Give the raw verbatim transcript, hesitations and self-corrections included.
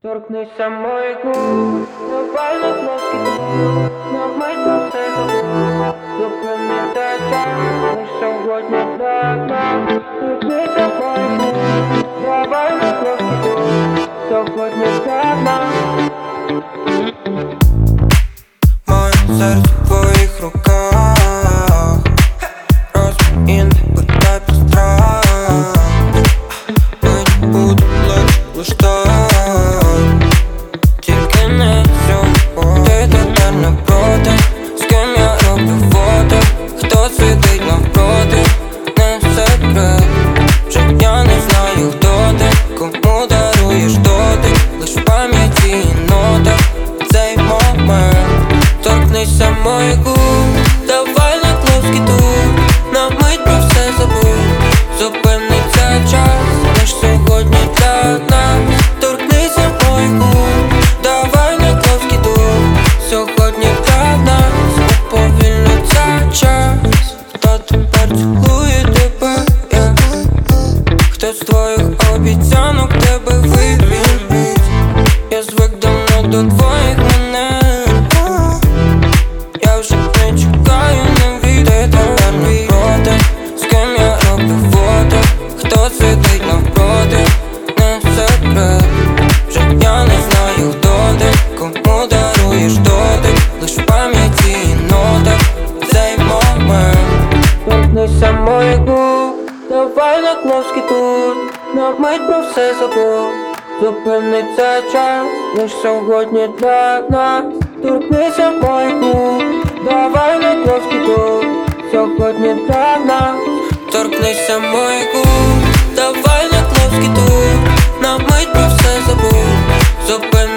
Торкнися моїх губ, давай на плоский дух, на мить про все забудь. Зупиниться час, лиш сьогодні для нас. Торкнися моїх губ, давай на плоский дух, сьогодні для нас. Моє серце в твоїх руках, розмін, питай про страх. Мені буде легше лиш так, тільки не сьогодні. Ти тепер не проти, з ким я роблю фото, хто сидить навпроти, не секрет. Вже я не знаю, хто ти, кому даруєш дотик, лиш в пам'яті і нотах цей момент. Торкнися моїх губ, давай на плоский дух, на мить про все забудь. Зупиниться час, лиш сьогодні для нас. Торкнися моїх губ, давай на плоский дух, сьогодні для нас. Уповільниться час, хто тепер цілує тебе, yeah. Хто з твоїх обіцянок тебе вивів? Я звик давно до твоїх манер, я вже не чекаю, не вірю. Ти тепер не проти, з ким я роблю фото, хто сидить навпроти, не секрет. Вже я не знаю, хто ти, кому даруєш дотик, лиш в пам'яті і нотах цей момент. Торкнися моїх губ, давай на плоский тут, на мить про все забудь. Зупиниться час, лиш сьогодні для нас. Торкнися моїх губ, давай на плоский тут, сьогодні для нас. Торкнися моїх губ, давай на плоский тут, на мить про все забудь. Зупинися